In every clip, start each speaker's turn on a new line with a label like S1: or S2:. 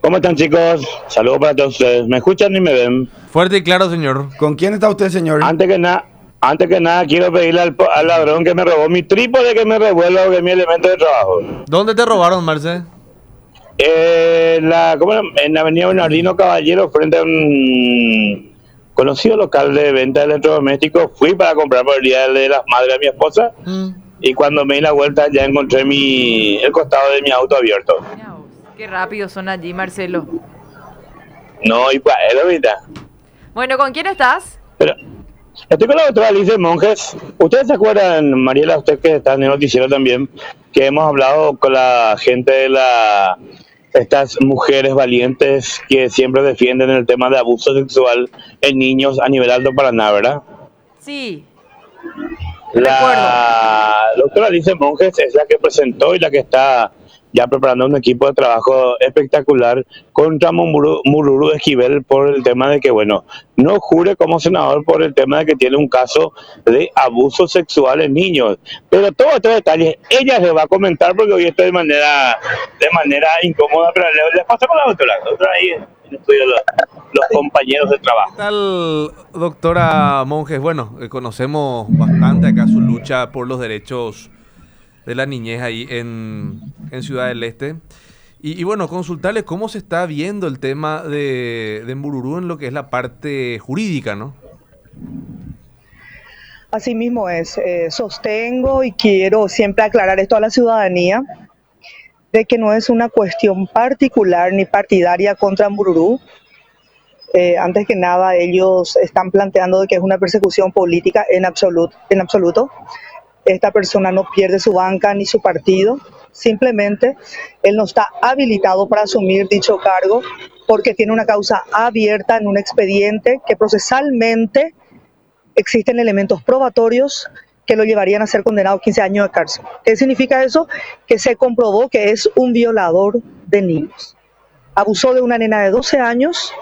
S1: ¿Cómo están, chicos? Saludos para todos ustedes. ¿Me escuchan y me ven?
S2: Fuerte y claro, señor.
S3: ¿Con quién está usted, señor?
S1: Antes que nada, quiero pedirle al ladrón que me robó mi trípode que me revuelva, que es mi elemento de trabajo.
S2: ¿Dónde te robaron, Marce?
S1: En la avenida Bernardino Caballero, frente a un conocido local de venta de electrodomésticos. Fui para comprar por el día de las madres de mi esposa. Y cuando me di la vuelta ya encontré el costado de mi auto abierto.
S4: Qué rápido son allí, Marcelo.
S1: No, y pues, es ahorita.
S4: Bueno, ¿con quién estás?
S1: Pero estoy con la doctora Alice Monjes. ¿Ustedes se acuerdan, Mariela, usted que está en el noticiero también, que hemos hablado con la gente de estas mujeres valientes que siempre defienden el tema de abuso sexual en niños a nivel Alto Paraná, ¿verdad?
S4: Sí.
S1: La doctora Alice Monjes es la que presentó y la que está ya preparando un equipo de trabajo espectacular contra Mururu Esquivel por el tema de que, bueno, no jure como senador por el tema de que tiene un caso de abuso sexual en niños. Pero todos estos detalles ella se va a comentar porque hoy estoy de manera incómoda, pero les paso con la doctora ahí en el estudio los compañeros de trabajo.
S2: ¿Qué tal, doctora Monjes? Bueno, conocemos bastante acá su lucha por los derechos de la niñez ahí en Ciudad del Este. Y bueno, consultarle cómo se está viendo el tema de Mbururú en lo que es la parte jurídica, ¿no?
S5: Así mismo es. Sostengo y quiero siempre aclarar esto a la ciudadanía, de que no es una cuestión particular ni partidaria contra Mbururú. Antes que nada, ellos están planteando de que es una persecución política en absoluto. Esta persona no pierde su banca ni su partido, simplemente él no está habilitado para asumir dicho cargo porque tiene una causa abierta en un expediente que procesalmente existen elementos probatorios que lo llevarían a ser condenado a 15 años de cárcel. ¿Qué significa eso? Que se comprobó que es un violador de niños. Abusó de una nena de 12 años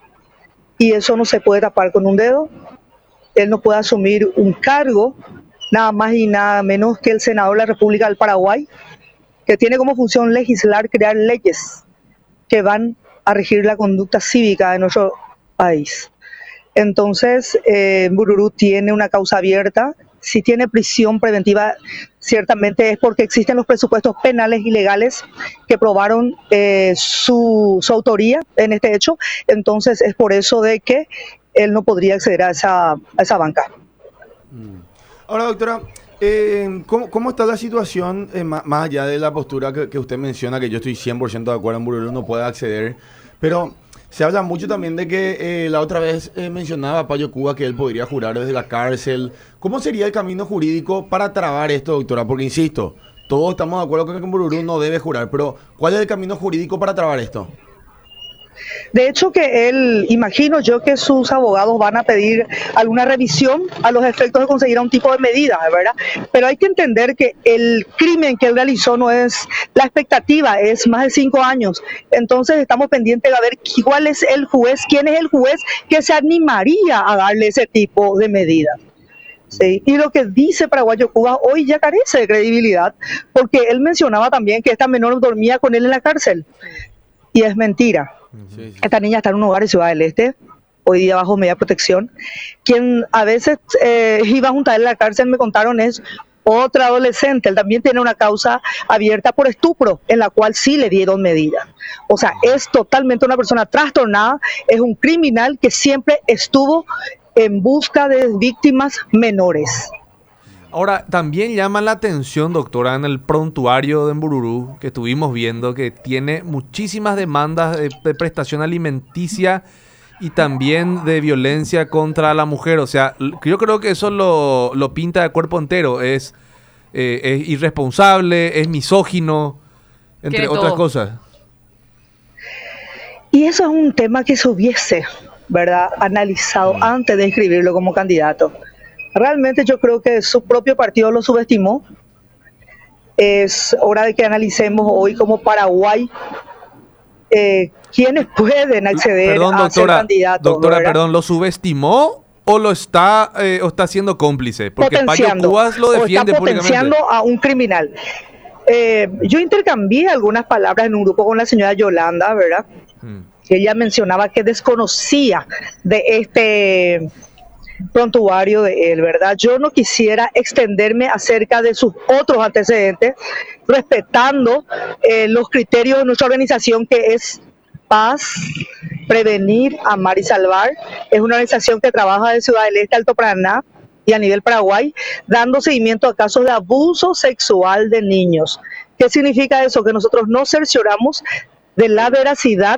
S5: y eso no se puede tapar con un dedo. Él no puede asumir un cargo nada más y nada menos que el senador de la República del Paraguay, que tiene como función legislar, crear leyes que van a regir la conducta cívica de nuestro país. Entonces, Mbururú tiene una causa abierta. Si tiene prisión preventiva, ciertamente es porque existen los presupuestos penales y legales que probaron su autoría en este hecho. Entonces, es por eso de que él no podría acceder a esa banca.
S3: Ahora, doctora, ¿cómo está la situación más allá de la postura que usted menciona, que yo estoy 100% de acuerdo en Mbururú no puede acceder, pero se habla mucho también de que la otra vez mencionaba Payo Cuba que él podría jurar desde la cárcel? ¿Cómo sería el camino jurídico para trabar esto, doctora? Porque, insisto, todos estamos de acuerdo con que Mbururú no debe jurar, pero ¿cuál es el camino jurídico para trabar esto?
S5: De hecho que él, imagino yo que sus abogados van a pedir alguna revisión a los efectos de conseguir un tipo de medida, ¿verdad? Pero hay que entender que el crimen que él realizó no es la expectativa, es más de 5 años. Entonces estamos pendientes de ver cuál es el juez, quién es el juez que se animaría a darle ese tipo de medida. Sí. Y lo que dice Paraguayo Cuba hoy ya carece de credibilidad, porque él mencionaba también que esta menor dormía con él en la cárcel. Y es mentira. Sí. Esta niña está en un hogar de Ciudad del Este, hoy día bajo media protección. Quien a veces iba a juntar en la cárcel, me contaron, es otra adolescente. Él también tiene una causa abierta por estupro, en la cual sí le dieron medida. O sea, es totalmente una persona trastornada, es un criminal que siempre estuvo en busca de víctimas menores.
S2: Ahora, también llama la atención, doctora, en el prontuario de Mbururú, que estuvimos viendo, que tiene muchísimas demandas de prestación alimenticia y también de violencia contra la mujer. O sea, yo creo que eso lo pinta de cuerpo entero. Es irresponsable, es misógino, entre otras cosas.
S5: Y eso es un tema que se hubiese, ¿verdad?, analizado antes de inscribirlo como candidato. Realmente yo creo que su propio partido lo subestimó. Es hora de que analicemos hoy como Paraguay quiénes pueden acceder a ser candidatos.
S2: Doctora, perdón, ¿lo subestimó o lo está siendo cómplice? Porque Payo Cubas lo defiende
S5: públicamente. O está potenciando a un criminal. Yo intercambié algunas palabras en un grupo con la señora Yolanda, ¿verdad? Ella mencionaba que desconocía de este prontuario de él, ¿verdad? Yo no quisiera extenderme acerca de sus otros antecedentes, respetando los criterios de nuestra organización, que es paz, prevenir, amar y salvar. Es una organización que trabaja de Ciudad del Este, Alto Paraná y a nivel Paraguay, dando seguimiento a casos de abuso sexual de niños. ¿Qué significa eso? Que nosotros nos cercioramos de la veracidad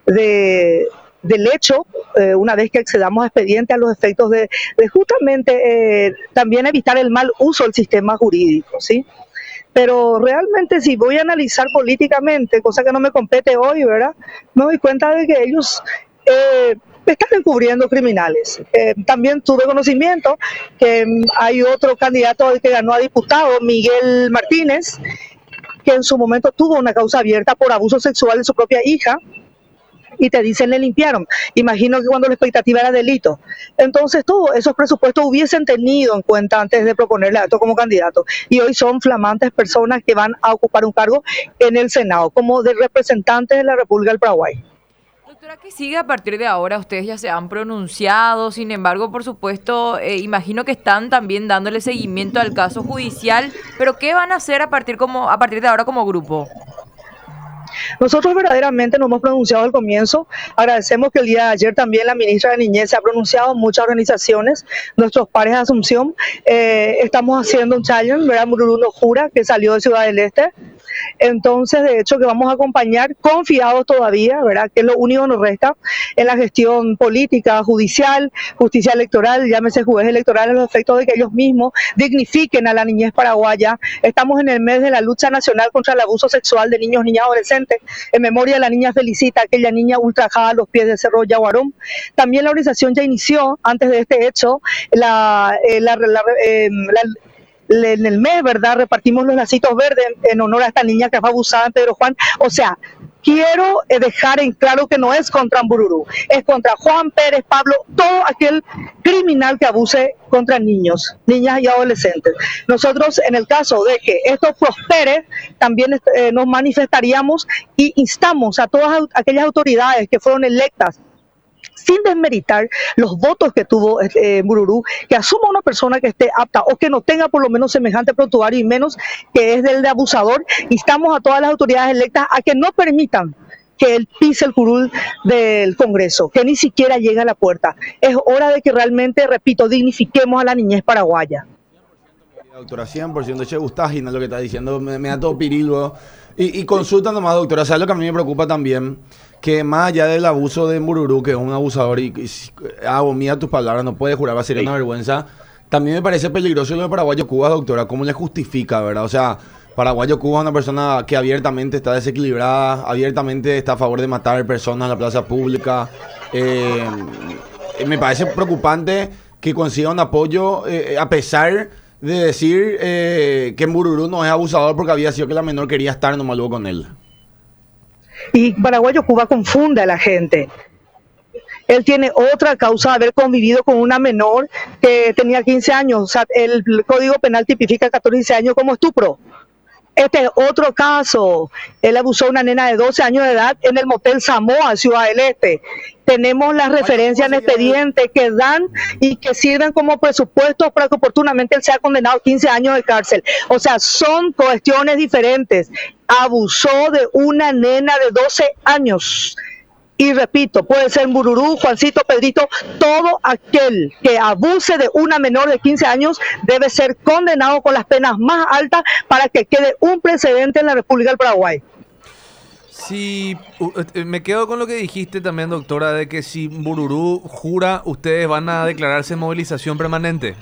S5: del hecho, una vez que accedamos a expediente, a los efectos de justamente también evitar el mal uso del sistema jurídico, ¿sí? Pero realmente, si voy a analizar políticamente, cosa que no me compete hoy, ¿verdad? Me doy cuenta de que ellos están encubriendo criminales. También tuve conocimiento que hay otro candidato que ganó a diputado, Miguel Martínez, que en su momento tuvo una causa abierta por abuso sexual de su propia hija, y te dicen le limpiaron. Imagino que cuando la expectativa era delito. Entonces todos esos presupuestos hubiesen tenido en cuenta antes de proponerle a esto como candidato. Y hoy son flamantes personas que van a ocupar un cargo en el Senado, como de representantes de la República del Paraguay.
S4: Doctora, ¿qué sigue a partir de ahora? Ustedes ya se han pronunciado, sin embargo, por supuesto, imagino que están también dándole seguimiento al caso judicial, pero ¿qué van a hacer a partir de ahora como grupo?
S5: Nosotros verdaderamente nos hemos pronunciado al comienzo. Agradecemos que el día de ayer también la ministra de Niñez se ha pronunciado, muchas organizaciones, nuestros pares de Asunción. Estamos haciendo un challenge, ¿verdad? Mbururú no jura, que salió de Ciudad del Este. Entonces, de hecho, que vamos a acompañar confiados todavía, ¿verdad? Que es lo único que nos resta en la gestión política, judicial, justicia electoral, llámese juez electoral, a los efectos de que ellos mismos dignifiquen a la niñez paraguaya. Estamos en el mes de la lucha nacional contra el abuso sexual de niños, niñas, adolescentes, en memoria de la niña Felicita, aquella niña ultrajada a los pies del Cerro Yaguarón. También la organización ya inició, antes de este hecho, en el mes, ¿verdad? Repartimos los lacitos verdes en honor a esta niña que fue abusada en Pedro Juan. O sea, quiero dejar en claro que no es contra Mbururú, es contra Juan Pérez, Pablo, todo aquel criminal que abuse contra niños, niñas y adolescentes. Nosotros, en el caso de que esto prospere, también nos manifestaríamos y instamos a todas aquellas autoridades que fueron electas sin desmeritar los votos que tuvo Mbururú, que asuma una persona que esté apta o que no tenga por lo menos semejante prontuario, y menos que es del de abusador. Instamos a todas las autoridades electas a que no permitan que él pise el curul del Congreso, que ni siquiera llegue a la puerta. Es hora de que realmente, repito, dignifiquemos a la niñez paraguaya.
S3: Doctora, 100%, che, gustágina lo que está diciendo, me da todo pirilo. Y consulta nomás, doctora, ¿sabes lo que a mí me preocupa también? Que más allá del abuso de Mbururú, que es un abusador, y hago mía tus palabras, no puede jurar, va a ser una vergüenza. También me parece peligroso lo de Paraguayo Cuba, doctora. ¿Cómo le justifica, verdad? O sea, Paraguayo Cuba es una persona que abiertamente está desequilibrada, abiertamente está a favor de matar personas en la plaza pública. Me parece preocupante que consiga un apoyo, a pesar de decir que Mbururú no es abusador porque había sido que la menor quería estar nomás luego con él.
S5: Y Paraguayo Cuba confunde a la gente. Él tiene otra causa de haber convivido con una menor que tenía 15 años. O sea, el Código Penal tipifica 14 años como estupro. Este es otro caso. Él abusó de una nena de 12 años de edad en el motel Samoa, Ciudad del Este. Tenemos las referencias en expediente que dan y que sirven como presupuestos para que oportunamente él sea condenado a 15 años de cárcel. O sea, son cuestiones diferentes. Abusó de una nena de 12 años. Y repito, puede ser Mbururú, Juancito, Pedrito, todo aquel que abuse de una menor de 15 años debe ser condenado con las penas más altas para que quede un precedente en la República del Paraguay.
S2: Sí, me quedo con lo que dijiste también, doctora, de que si Mbururú jura, ustedes van a declararse en movilización permanente.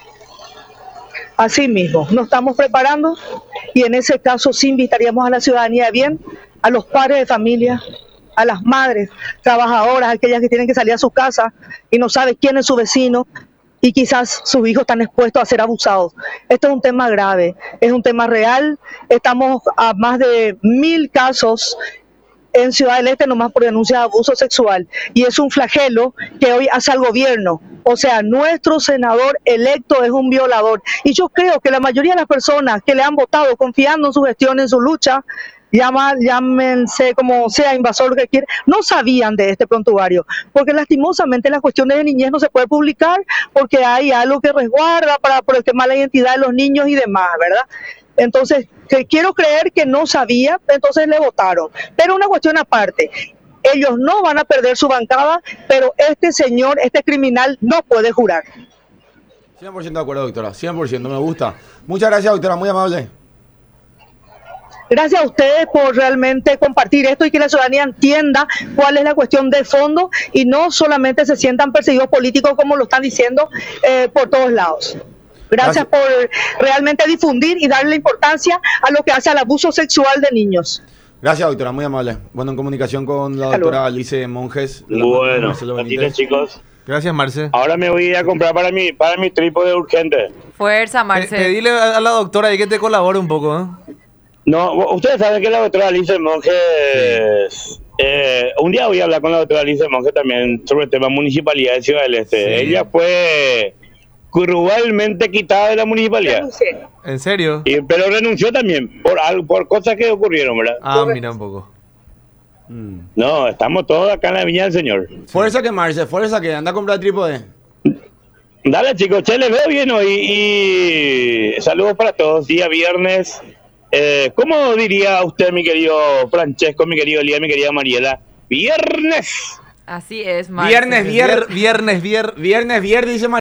S5: Así mismo, nos estamos preparando y en ese caso sí invitaríamos a la ciudadanía bien, a los padres de familia, a las madres trabajadoras, aquellas que tienen que salir a sus casas y no saben quién es su vecino y quizás sus hijos están expuestos a ser abusados. Esto es un tema grave, es un tema real. Estamos a más de 1000 casos en Ciudad del Este nomás por denuncias de abuso sexual. Y es un flagelo que hoy hace al gobierno. O sea, nuestro senador electo es un violador. Y yo creo que la mayoría de las personas que le han votado confiando en su gestión, en su lucha, llámense como sea, invasor, lo que quiera, no sabían de este prontuario, porque lastimosamente las cuestiones de niñez no se puede publicar porque hay algo que resguarda por el tema de la identidad de los niños y demás, ¿verdad? Entonces, que quiero creer que no sabía, entonces le votaron. Pero una cuestión aparte, ellos no van a perder su bancada, pero este señor, este criminal, no puede jurar.
S3: 100% de acuerdo, doctora, 100%, me gusta. Muchas gracias, doctora, muy amable.
S5: Gracias a ustedes por realmente compartir esto y que la ciudadanía entienda cuál es la cuestión de fondo y no solamente se sientan perseguidos políticos como lo están diciendo por todos lados. Gracias por realmente difundir y darle importancia a lo que hace al abuso sexual de niños.
S3: Gracias, doctora, muy amable. Bueno, en comunicación con la doctora Alice Monjes.
S1: Bueno, así que chicos.
S2: Gracias, Marce.
S1: Ahora me voy a comprar para mi trípode urgente.
S4: Fuerza, Marce.
S2: Pedile a la doctora ahí que te colabore un poco, ¿eh?
S1: No, ustedes saben que la doctora Alice Monjes... un día voy a hablar con la doctora Alice Monjes también sobre el tema municipalidad de Ciudad del Este. Sí. Ella fue cruelmente quitada de la municipalidad.
S2: ¿En serio?
S1: Pero renunció también por cosas que ocurrieron, ¿verdad?
S2: Ah, mira un poco.
S1: No, estamos todos acá en la Viña del Señor.
S3: Fuerza que Marce, fuerza que anda a comprar trípode.
S1: Dale, chicos, che, les veo bien hoy y saludos para todos. Día viernes. ¿Cómo diría usted, mi querido Francesco, mi querido Elías, mi querida Mariela? Viernes.
S4: Así es, Marce.
S3: Viernes, dice Mariela.